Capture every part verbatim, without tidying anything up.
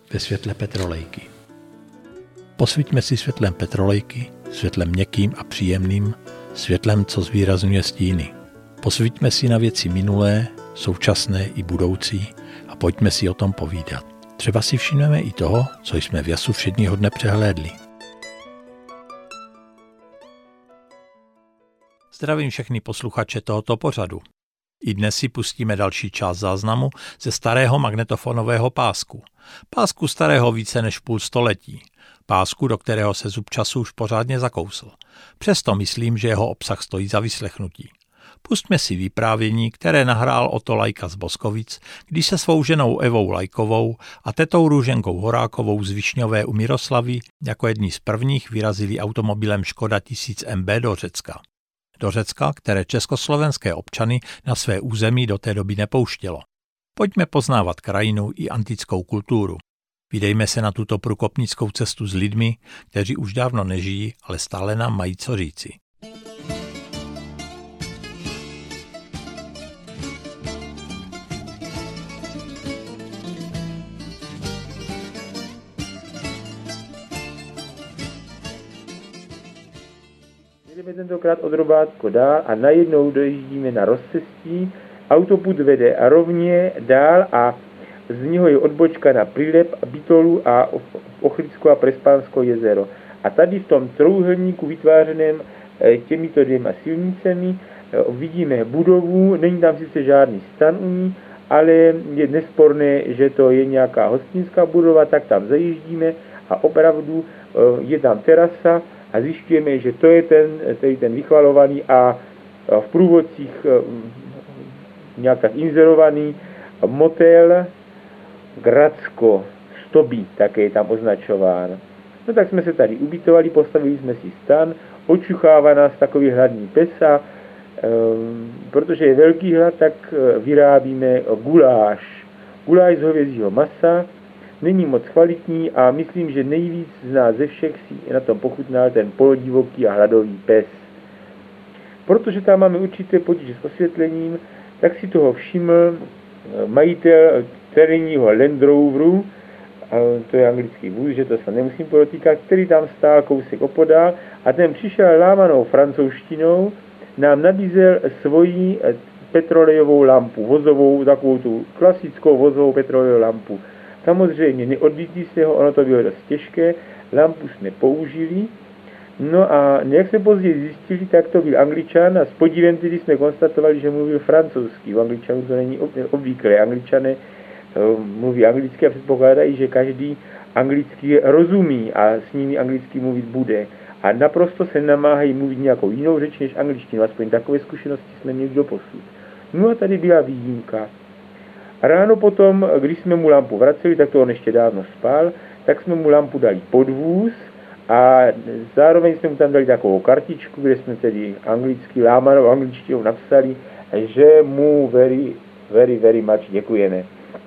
ve světle petrolejky. Posvíťme si světlem petrolejky, světlem měkkým a příjemným, světlem, co zvýrazňuje stíny. Posvíťme si na věci minulé, současné i budoucí a pojďme si o tom povídat. Třeba si všimneme i toho, co jsme v jasu všedního dne přehlédli. Zdravím všechny posluchače tohoto pořadu. I dnes si pustíme další část záznamu ze starého magnetofonového pásku. Pásku starého více než půl století. Pásku, do kterého se zub času už pořádně zakousl. Přesto myslím, že jeho obsah stojí za vyslechnutí. Pustme si vyprávění, které nahrál Otto Lajka z Boskovic, když se svou ženou Evou Lajkovou a tetou Růženkou Horákovou z Višňové u Miroslavy jako jedni z prvních vyrazili automobilem Škoda tisíc M B do Řecka. Do Řecka, které československé občany na své území do té doby nepouštělo. Pojďme poznávat krajinu i antickou kulturu. Vydejme se na tuto průkopnickou cestu s lidmi, kteří už dávno nežijí, ale stále nám mají co říci. Jdeme tentokrát od Robátko dál a najednou dojíždíme na rozcestí, autoput vede a rovně dál a z něho je odbočka na Prilep, Bitolu a Ochrycko a Prespánsko jezero. A tady v tom trojúhelníku vytvářeném těmito dvěma silnicemi vidíme budovu, není tam sice žádný stan u ní, ale je nesporné, že to je nějaká hostinská budova, tak tam zajíždíme a opravdu je tam terasa a zjišťujeme, že to je ten, ten, ten vychvalovaný a v průvodcích nějak tak inzerovaný motel Gradsko, Stobí, také je tam označován. No tak jsme se tady ubytovali, postavili jsme si stan, očuchává nás takový hladný pes a e, protože je velký hlad, tak vyrábíme guláš. Guláš z hovězího masa, není moc kvalitní a myslím, že nejvíc z nás ze všech si na tom pochutnal ten polodivoký a hladový pes. Protože tam máme určité potíže s osvětlením, tak si toho všiml majitel terénního Land Roveru, to je anglický vůz, že to se nemusím podotýkat, který tam stál kousek opodál a ten přišel lámanou francouzštinou, nám nabízel svoji petrolejovou lampu, vozovou, takovou tu klasickou vozovou petrolejovou lampu. Samozřejmě neodlítli jsme ho, ono to bylo dost těžké, lampu jsme použili, no a jak jsme později zjistili, tak to byl Angličan a s podívem tedy jsme konstatovali, že mluvil francouzsky. U Angličanů to není obvyklé. Angličané mluví anglicky a předpokládají, že každý anglicky rozumí a s nimi anglicky mluvit bude. A naprosto se namáhají mluvit nějakou jinou řeč než angličtinu. Aspoň takové zkušenosti jsme měli doposud. No a tady byla výjimka. Ráno potom, když jsme mu lampu vraceli, tak to on ještě dávno spal, tak jsme mu lampu dali pod vůz a zároveň jsme mu tam dali takovou kartičku, kde jsme tedy anglicky, lámanou angličtinou napsali, že mu very, very, very much děkujeme.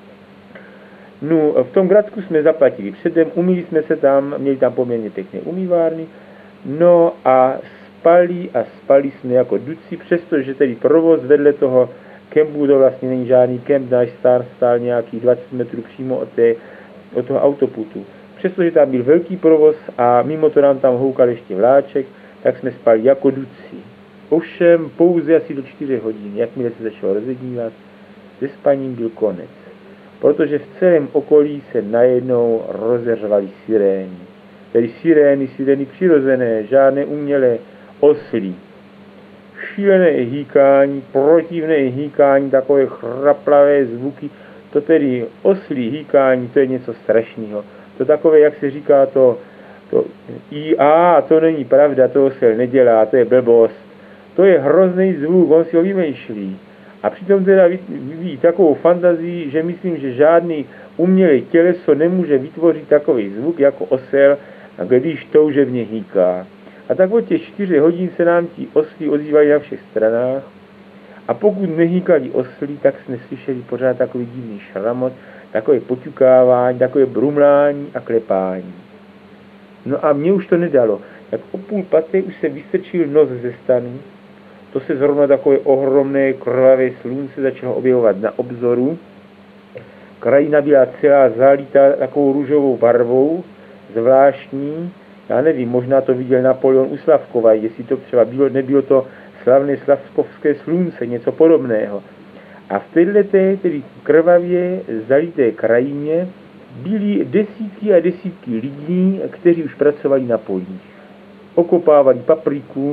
No, v tom Gradsku jsme zaplatili předem, umýli jsme se tam, měli tam poměrně pěkné umývárny, no a spali a spali jsme jako duci, přestože tedy provoz vedle toho kempu, to vlastně není žádný kemp, náš star stál nějakých dvacet metrů přímo od, té, od toho autoputu. Přestože tam byl velký provoz a mimo to nám tam houkal ještě vláček, tak jsme spali jako duci. Ovšem pouze asi do čtyři hodin, jakmile se začalo rozednívat, se spaním byl konec. Protože v celém okolí se najednou rozeřvaly sirény. Tedy sirény, sirény přirozené, žádné umělé, oslí. Šílené hýkání, protivné hýkání, takové chraplavé zvuky, to tedy oslí hýkání, to je něco strašného. To takové, jak se říká, to, to i a, to není pravda, to osel nedělá, to je blbost. To je hrozný zvuk, on si ho vymýšlí. A přitom teda vyvíjí takovou fantazii, že myslím, že žádný umělé těleso nemůže vytvořit takový zvuk jako osel, když toužebně hýká. A tak od těch čtyři hodin se nám ti oslí ozývali na všech stranách a pokud nehýkali oslí, tak jsme slyšeli pořád takový divný šramot, takové poťukávání, takové brumlání a klepání. No a mě už to nedalo. Tak o půl paté už se vystrčil nos ze stanu. To se zrovna takové ohromné krvavé slunce začalo objevovat na obzoru. Krajina byla celá zalítá takovou růžovou barvou, zvláštní. Já nevím, možná to viděl Napoleon u Slavkova, jestli to třeba bylo, nebylo to slavné slavkovské slunce, něco podobného. A v této tedy krvavě zalité krajině byly desítky a desítky lidí, kteří už pracovali na polích. Okopávali papriku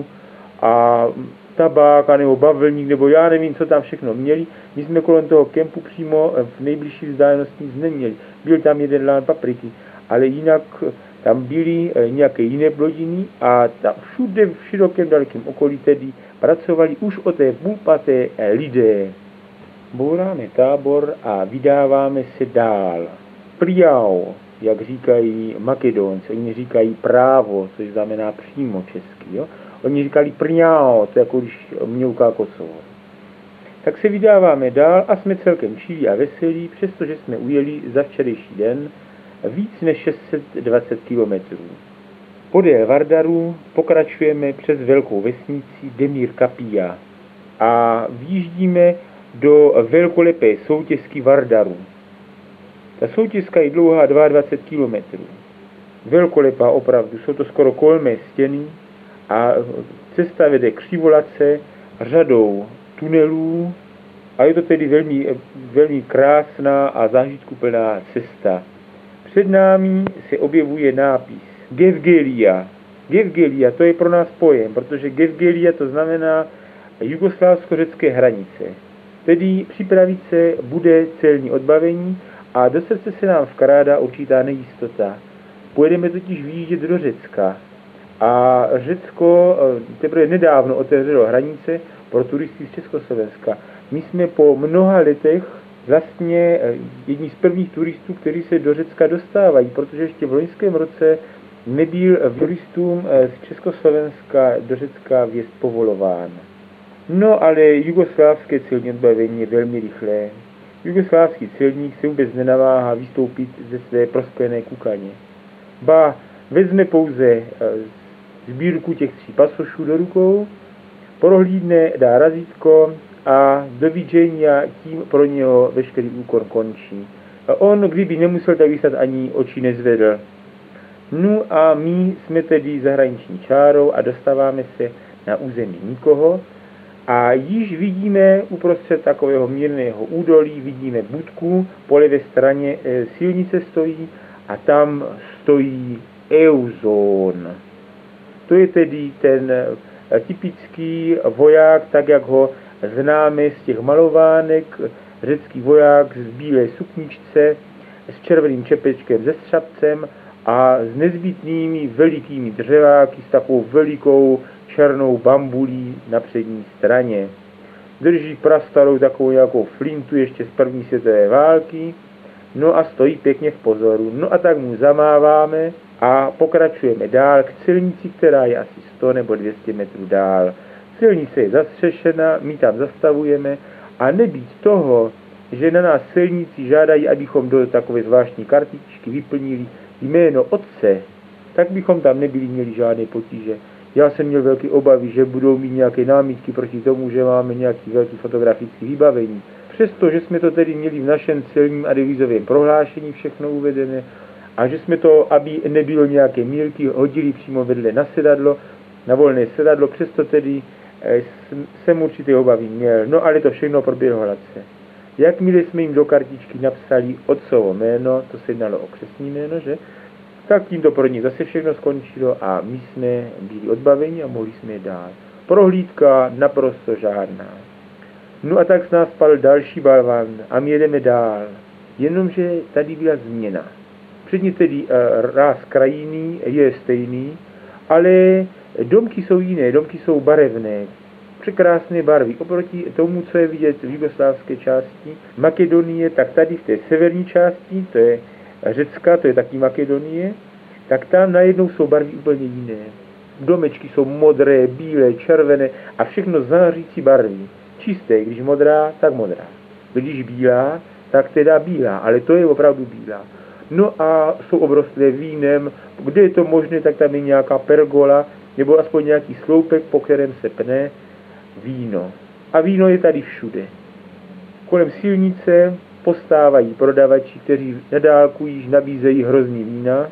a tabák, nebo bavlník, nebo já nevím, co tam všechno měli. My jsme kolem toho kempu přímo v nejbližší vzdálenosti nic neměli. Byl tam jeden lán papriky, ale jinak tam byly nějaké jiné plodiny a tam všude v širokém dalekém okolí tedy pracovali už o té půlpaté lidé. Bouráme tábor a vydáváme se dál. Priau, jak říkají Makedonci, oni říkají právo, což znamená přímo česky. Jo? Oni říkali priau, to je jako když mňouká Kosovo. Tak se vydáváme dál a jsme celkem čilí a veselí, přestože jsme ujeli za včerejší den víc než šest set dvacet kilometrů. Podél Vardaru pokračujeme přes velkou vesnici Demir Kapia a vjíždíme do velkolepé soutězky Vardaru. Ta soutězka je dlouhá dvacet dva kilometrů. Velkolepá opravdu, jsou to skoro kolmé stěny a cesta vede křivolace řadou tunelů a je to tedy velmi, velmi krásná a zážitkuplná cesta. Před námi se objevuje nápis Gevgelia. Gevgelia, to je pro nás pojem, protože Gevgelia to znamená jugoslávsko-řecké hranice. Tedy připravit se bude celní odbavení a do srdce se nám vkrádá určitá nejistota. Pojedeme totiž vyjíždět do Řecka a Řecko teprve nedávno otevřelo hranice pro turisty z Československa. My jsme po mnoha letech vlastně jedni z prvních turistů, kteří se do Řecka dostávají, protože ještě v loňském roce nebyl turistům z Československa do Řecka vjezd povolován. No ale jugoslávské celní odbavení je velmi rychlé. Jugoslávský celník se vůbec nenaváhá vystoupit ze své prosklené kukaně. Ba vezme pouze sbírku těch tří pasošů do rukou, prohlídne, dá razítko a dovidžení a tím pro něho veškerý úkon končí. A on, kdyby nemusel, tak by snad ani oči nezvedl. No a my jsme tedy za hraniční čárou a dostáváme se na území nikoho a již vidíme uprostřed takového mírného údolí, vidíme budku, po levé straně silnice stojí a tam stojí Euzon. To je tedy ten typický voják, tak jak ho známe z těch malovánek, řecký voják z bílé sukničce, s červeným čepečkem ze střapcem a s nezbytnými velikými dřeváky s takovou velikou černou bambulí na přední straně. Drží prastarou takovou nějakou flintu ještě z první světové války, no a stojí pěkně v pozoru. No a tak mu zamáváme a pokračujeme dál k silnici, která je asi sto nebo dvě stě metrů dál. Silnice je zastřešena, my tam zastavujeme a nebýt toho, že na nás silnici žádají, abychom do takové zvláštní kartičky vyplnili jméno otce, tak bychom tam nebyli měli žádné potíže. Já jsem měl velké obavy, že budou mít nějaké námitky proti tomu, že máme nějaký velký fotografický vybavení. Přestože jsme to tedy měli v našem celním a devizovém prohlášení všechno uvedené a že jsme to, aby nebylo nějaké mýlky, hodili přímo vedle na sedadlo, na volné sedadlo, přesto tedy jsem určité obavy měl. No ale to všechno proběhlo hladce. Jakmile jsme jim do kartičky napsali otcovo jméno, to se jednalo o křestní jméno, že? Tak tím to pro ně zase všechno skončilo a my jsme byli odbaveni a mohli jsme dál. Prohlídka naprosto žádná. No a tak s nás spadl další balvan a my jedeme dál. Jenomže tady byla změna. Předně tedy uh, ráz krajiny je stejný, ale domky jsou jiné, domky jsou barevné. Překrásné barvy. Oproti tomu, co je vidět v jugoslávské části Makedonie, tak tady v té severní části, to je Řecka, to je taky Makedonie, tak tam najednou jsou barvy úplně jiné. Domečky jsou modré, bílé, červené a všechno zářící barvy. Čisté, když modrá, tak modrá. Když bílá, tak teda bílá, ale to je opravdu bílá. No a jsou obrostlé vínem, kde je to možné, tak tam je nějaká pergola, nebo aspoň nějaký sloupek, po kterém se pne víno. A víno je tady všude. Kolem silnice postávají prodavači, kteří na dálku již nabízejí hrozný vína.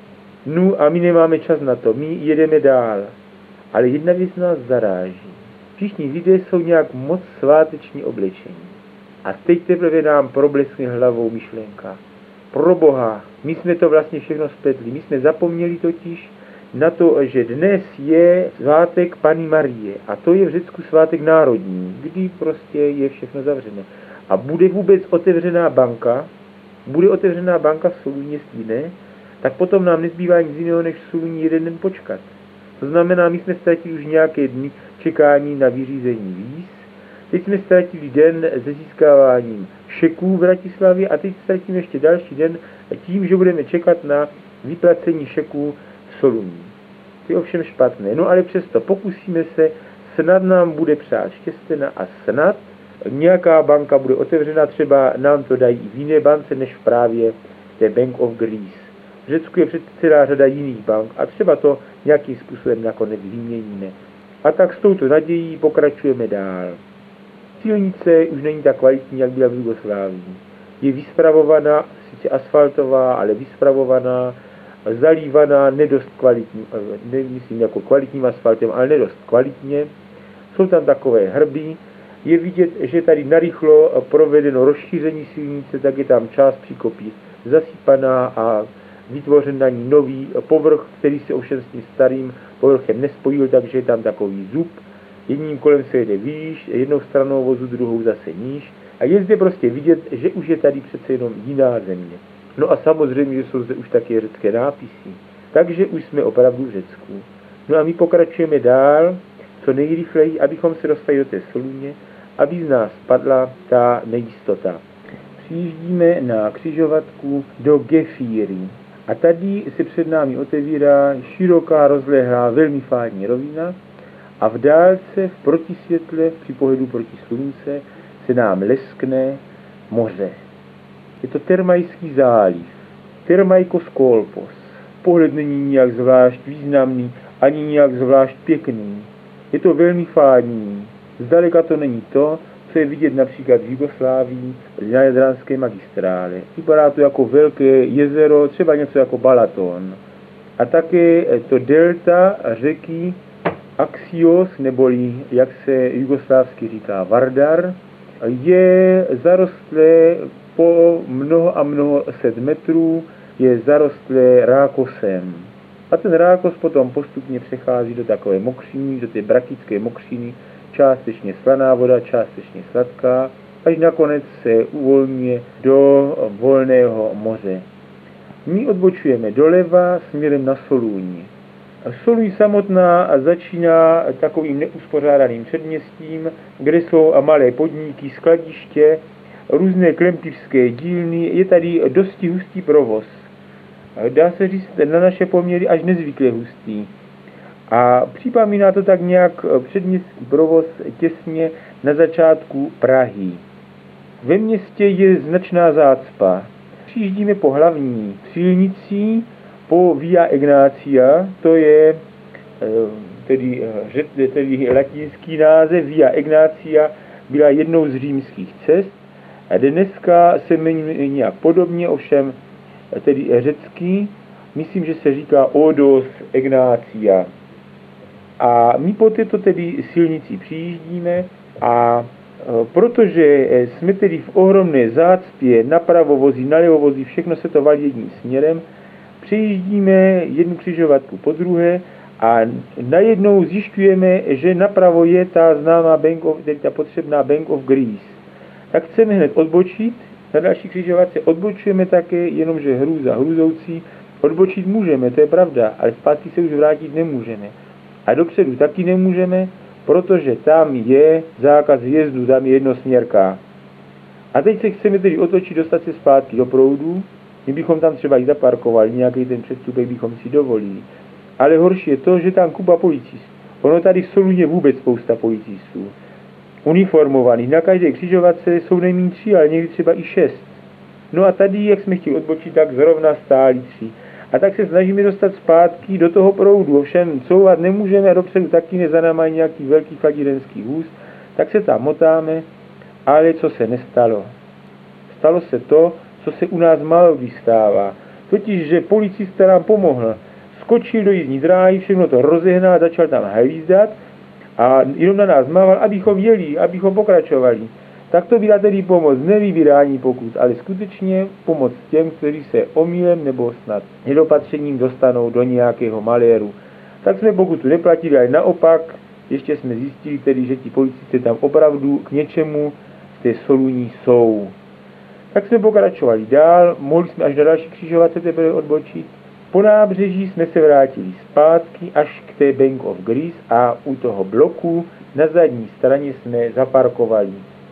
No a my nemáme čas na to, my jedeme dál. Ale jedna věc nás zaráží. Všichni lidé jsou nějak moc sváteční oblečení. A teď teprve nám probleskne hlavou myšlenka. Pro Boha, my jsme to vlastně všechno spletli. My jsme zapomněli totiž na to, že dnes je svátek Panny Marie. A to je v Řecku svátek národní, kdy prostě je všechno zavřené. A bude vůbec otevřená banka, bude otevřená banka v Soluni, jestli ne, tak potom nám nezbývá nic jiného, než v Soluni jeden den počkat. To znamená, my jsme ztratili už nějaké dny čekání na vyřízení víz. Teď jsme ztratili den se získáváním šeků v Bratislavě a teď ztratíme ještě další den tím, že budeme čekat na vyplacení šeků v Soluni. To je ovšem špatné. No ale přesto pokusíme se, snad nám bude přát štěstěna a snad nějaká banka bude otevřena, třeba nám to dají i v jiné bance, než právě té Bank of Greece. V Řecku je přece celá řada jiných bank a třeba to nějakým způsobem nakonec vyměníme. A tak s touto nadějí pokračujeme dál. Silnice už není tak kvalitní, jak byla v Jugoslávii. Je vyspravovaná, sice asfaltová, ale vyspravovaná, zalívaná, nedost kvalitní, nemyslím jako kvalitním asfaltem, ale nedost kvalitně. Jsou tam takové hrby. Je vidět, že tady narychlo provedeno rozšíření silnice, tak je tam část příkopí zasypaná a vytvořen na ní nový povrch, který se ovšem s tím starým povrchem nespojil, takže je tam takový zub. Jedním kolem se jede výš, jednou stranou vozu, druhou zase níž. A je zde prostě vidět, že už je tady přece jenom jiná země. No a samozřejmě, že jsou zde už také řecké nápisy. Takže už jsme opravdu v Řecku. No a my pokračujeme dál, co nejrychleji, abychom se dostali do té Soluně, aby z nás padla ta nejistota. Přijíždíme na křižovatku do Gefíry. A tady se před námi otevírá široká, rozlehlá, velmi fádní rovina a v dálce, v protisvětle, při pohledu proti slunce, se nám leskne moře. Je to Termajský záliv, Termajkos Kolpos. Pohled není nijak zvlášť významný, ani nijak zvlášť pěkný. Je to velmi fádní. Zdaleka to není to, co je vidět například v Jugoslávii na Jadranské magistrále. Vypadá to jako velké jezero, třeba něco jako Balaton. A také to delta řeky Axios, neboli jak se jugoslávsky říká Vardar, je zarostlé po mnoho a mnoho set metrů, je zarostlé rákosem. A ten rákos potom postupně přechází do takové mokřiny, do té brakické mokřiny, částečně slaná voda, částečně sladká, až nakonec se uvolňuje do volného moře. My odbočujeme doleva směrem na Solúň. Solúň samotná začíná takovým neuspořádaným předměstím, kde jsou malé podniky, skladiště, různé klempířské dílny, je tady dosti hustý provoz. Dá se říct na naše poměry až nezvykle hustý. A připomíná to tak nějak předměstský provoz těsně na začátku Prahy. Ve městě je značná zácpa. Přijíždíme po hlavní silnici, po Via Egnatia, to je tedy, tedy latinský název. Via Egnatia byla jednou z římských cest a dneska se jmenuje nějak podobně, ovšem tedy řecký, myslím, že se říká Odos Egnatia. A my po této tedy silnici přijíždíme a protože jsme tedy v ohromné zácpě, napravo vozí, nalevo vozí, všechno se to valí jedním směrem, přejíždíme jednu křižovatku po druhé a najednou zjišťujeme, že napravo je ta známá Bank of, tedy ta potřebná Bank of Greece. Tak chceme hned odbočit, na další křižovatce odbočujeme také, jenomže hrůza hrůzoucí, odbočit můžeme, to je pravda, ale zpátky se už vrátit nemůžeme. A dopředu taky nemůžeme, protože tam je zákaz vjezdu, tam je jednosměrka. A teď se chceme tedy otočit, dostat se zpátky do proudu, my bychom tam třeba i zaparkovali, nějaký ten předstupek bychom si dovolili. Ale horší je to, že tam kupa policistů. Ono tady v Soluně vůbec spousta policistů. Uniformovaných, na každé křižovatce jsou nejméně tři, ale někdy třeba i šest. No a tady, jak jsme chtěli odbočit, tak zrovna stáli tři. A tak se snažíme dostat zpátky do toho proudu. Ovšem couvat nemůžeme a dopředu taky ne, za náma nějaký velký fadírenský vůz. Tak se tam motáme, ale co se nestalo. stalo se to, co se u nás málo kdy stává. Totiž, že policista nám pomohl. Skočil do jízdní dráhy, všechno to rozehnal, začal tam hvízdat a jenom na nás mával, abychom jeli, abychom pokračovali. Tak to byla tedy pomoc, ne vybírání pokut, ale skutečně pomoc těm, kteří se omylem nebo snad nedopatřením dostanou do nějakého maléru. Tak jsme pokutu neplatili, ale naopak ještě jsme zjistili tedy, že ti policisté tam opravdu k něčemu z té Soluní jsou. Tak jsme pokračovali dál, mohli jsme až na další křižovatce teprve odbočit. Po nábřeží jsme se vrátili zpátky až k té Bank of Greece a u toho bloku na zadní straně jsme zaparkovali.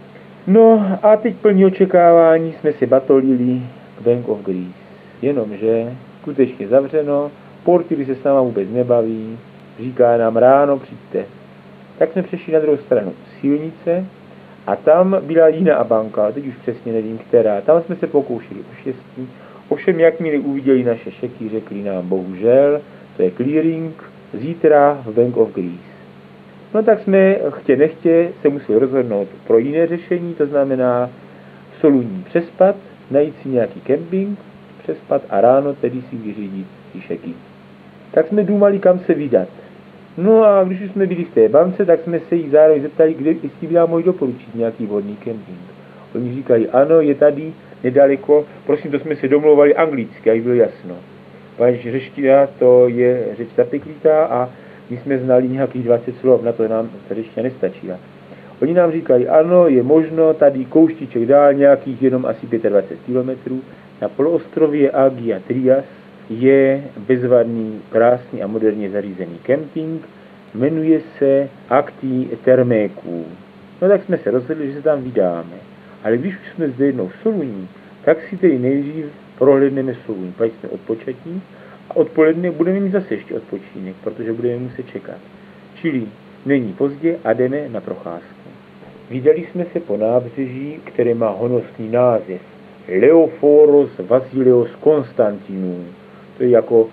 No a teď plní očekávání jsme se batolili k Bank of Greece. Jenomže skutečně zavřeno, portier se s náma vůbec nebaví, říká nám ráno přijďte. Tak jsme přešli na druhou stranu silnice a tam byla jiná banka, teď už přesně nevím která. Tam jsme se pokoušeli o štěstí, ovšem jakmile uviděli naše šeky, řekli nám bohužel, to je clearing, zítra v Bank of Greece. No tak jsme chtě nechtě se museli rozhodnout pro jiné řešení, to znamená v Soluní přespat, najít si nějaký kemping, přespat a ráno tedy si vyřídit ty šeky. Tak jsme důmali, kam se vydat. No a když už jsme byli v té bance, tak jsme se jich zároveň zeptali, kde, jestli by nám mohli doporučit nějaký vhodný kemping. Oni říkali, ano, je tady nedaleko, prosím, to jsme se domlouvali anglicky, aby bylo jasno. Protože řeština to je řeč zapeklitá a my jsme znali nějakých dvacet slov, na to nám ta řeština nestačila. Oni nám říkali, ano, je možno, tady kouštiček dál, nějakých jenom asi dvacet pět kilometrů, na poloostrově Agia Trias je bezvadný, krásný a moderně zařízený kemping, jmenuje se Acti Thermeků. No tak jsme se rozhodli, že se tam vydáme. Ale když už jsme zde jednou v Soluní, tak si tedy nejdřív prohlédneme Soluní, pak jsme odpočatí a odpoledne budeme mít zase ještě odpočinek, protože budeme muset čekat. Čili není pozdě a jdeme na procházku. Vydali jsme se po nábřeží, které má honosný název Leoforos Vasileos Konstantinů. To je jako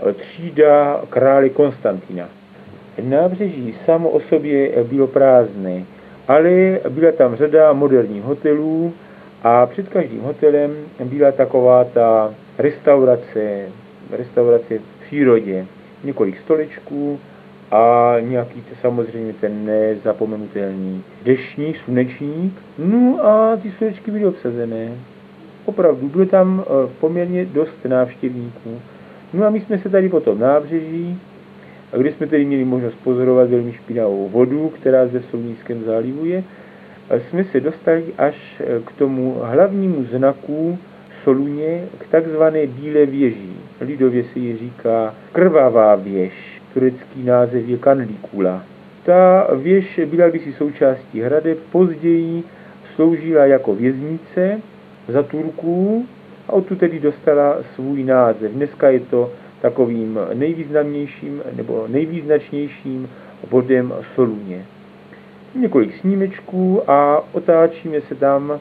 třída krále Konstantina. Nábřeží samo o sobě bylo prázdné, ale byla tam řada moderních hotelů a před každým hotelem byla taková ta restaurace, restaurace v přírodě. Několik stolečků a nějaký samozřejmě ten nezapomenutelný deštník, slunečník. No a ty stolečky byly obsazené. Opravdu, bylo tam poměrně dost návštěvníků. No a my jsme se tady po tom nábřeží, kde jsme tedy měli možnost pozorovat velmi špinavou vodu, která zde v Solunském zálivu je, jsme se dostali až k tomu hlavnímu znaku Soluně, k takzvané Bílé věži. Lidově se ji říká Krvavá věž, turecký název je Kanlikula. Ta věž byla kdysi součástí hradeb, později sloužila jako věznice za Turků a odtud tedy dostala svůj název. Dneska je to takovým nejvýznamnějším nebo nejvýznačnějším bodem Soluně. Několik snímečků a otáčíme se tam,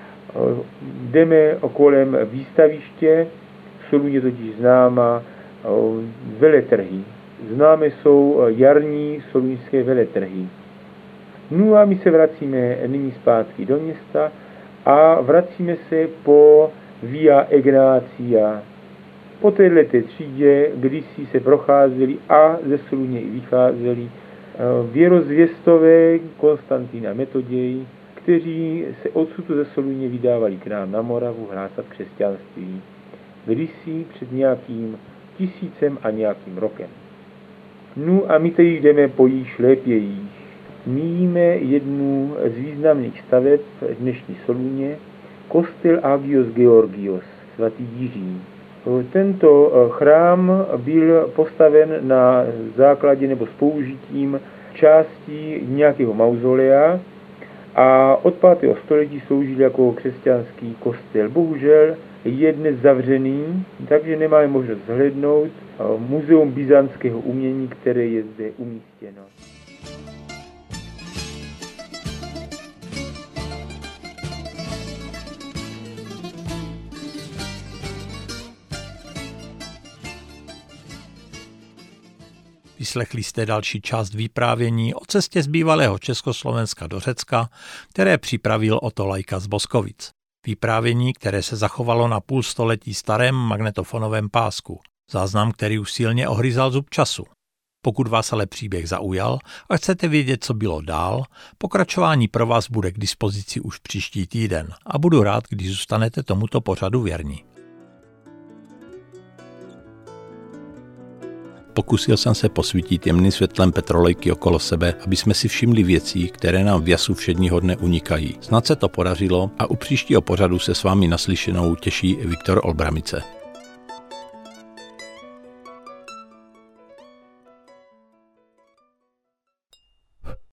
jdeme kolem výstaviště, v Soluně totiž známa veletrhy. Známe jsou jarní soluňské veletrhy. No a my se vracíme nyní zpátky do města a vracíme se po Via Egnatia. Po této třídě, když si se procházeli a ze Soluně i vycházeli věrozvěstové Konstantina Metoděj, kteří se odsud ze Soluně vydávali k nám na Moravu hlásat křesťanství. Kdysi před nějakým tisícem a nějakým rokem. No a my teď jdeme po jejich šlépějích. Míjíme jednu z významných staveb dnešní Soluně, kostel Agios Georgios, svatý Jiří. Tento chrám byl postaven na základě nebo s použitím částí nějakého mauzolea a od pátého století sloužil jako křesťanský kostel. Bohužel je dnes zavřený, takže nemáme možnost zhlédnout muzeum byzantského umění, které je zde umístěno. Vyslechli jste další část vyprávění o cestě z bývalého Československa do Řecka, které připravil Oto Lajka z Boskovic. Vyprávění, které se zachovalo na půl století starém magnetofonovém pásku. Záznam, který už silně ohryzal zub času. Pokud vás ale příběh zaujal a chcete vědět, co bylo dál, pokračování pro vás bude k dispozici už příští týden a budu rád, když zůstanete tomuto pořadu věrní. Pokusil jsem se posvítit jemným světlem petrolejky okolo sebe, aby jsme si všimli věcí, které nám v jasu všedního dne unikají. Snad se to podařilo a u příštího pořadu se s vámi naslyšenou těší Viktor Olbramice.